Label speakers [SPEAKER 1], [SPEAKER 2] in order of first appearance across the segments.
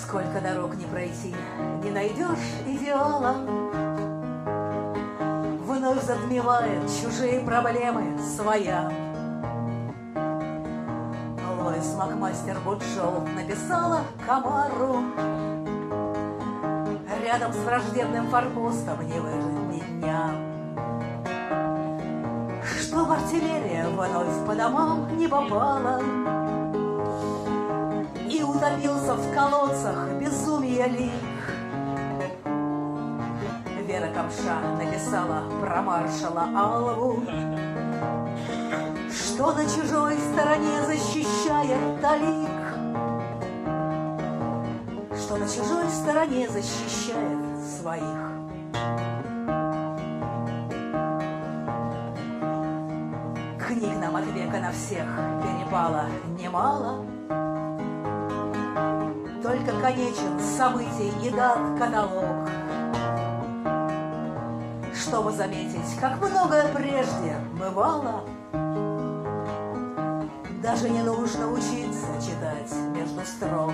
[SPEAKER 1] Сколько дорог не пройти, не найдешь идеала. Вновь затмевает чужие проблемы своя. Лоис Макмастер Буджоу написала комару: рядом с враждебным форпостом не выжить ни дня. Чтоб артиллерия вновь по домам не попала и утопился в колодцах безумия лик. Вера Камша написала про маршала Алву, что на чужой стороне защищает талик, что на чужой стороне защищает своих. Книг нам от века на всех перепало немало, только конечен событий и дат каталог, чтобы заметить, как многое прежде бывало. Даже не нужно учиться читать между строк.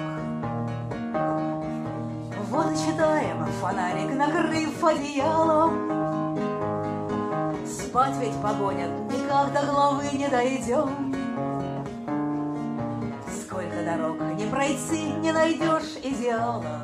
[SPEAKER 1] Вот и читаем, фонарик накрыв одеялом. Спать ведь погонят, никак до головы не дойдем. Сколько дорог не пройти, не найдешь идеала.